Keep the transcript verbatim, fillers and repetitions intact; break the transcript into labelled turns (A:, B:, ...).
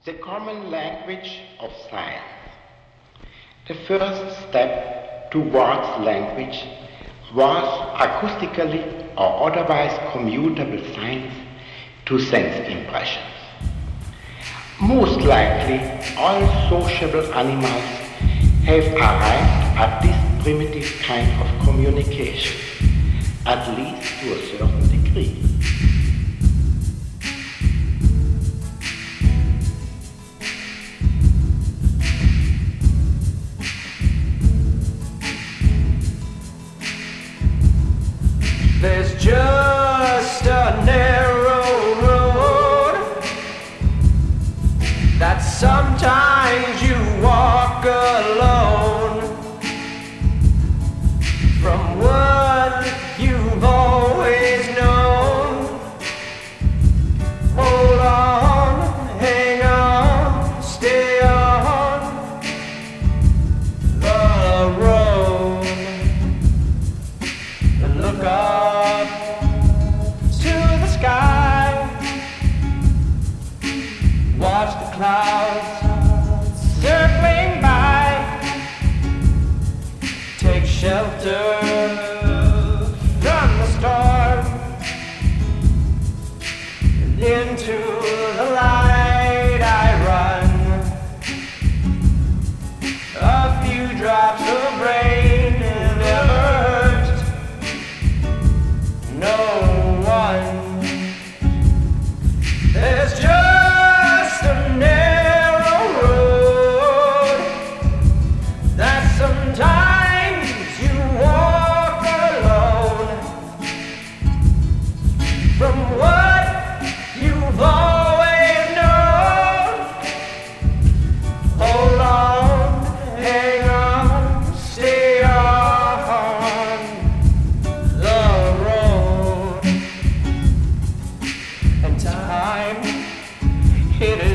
A: The common language of science. The first step towards language was acoustically or otherwise commutable signs to sense impressions. Most likely, all sociable animals have arrived at this primitive kind of communication, at least to a certain degree.
B: There's just a narrow road that sometimes you walk alone from what you've always known. Hold on, hang on, stay on the road and look up to the sky. Watch the clouds circling by. Take shelter from the storm and into the light I run. A few drops of rain never hurt no one. There's just a narrow road that sometimes you walk alone from what you've always known. Hold on, hang on, stay on the road. And time, it is